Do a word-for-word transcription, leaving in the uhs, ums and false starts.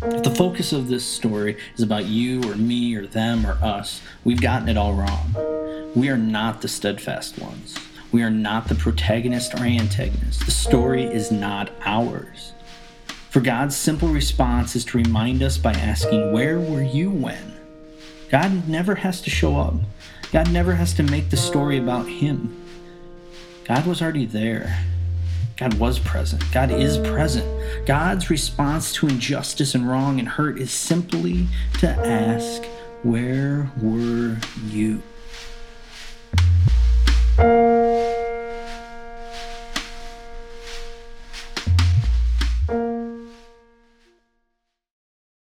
If the focus of this story is about you or me or them or us, we've gotten it all wrong. We are not the steadfast ones. We are not the protagonist or antagonist. The story is not ours. For God's simple response is to remind us by asking, where were you when? God never has to show up. God never has to make the story about him. God was already there. God was present. God is present. God's response to injustice and wrong and hurt is simply to ask, where were you?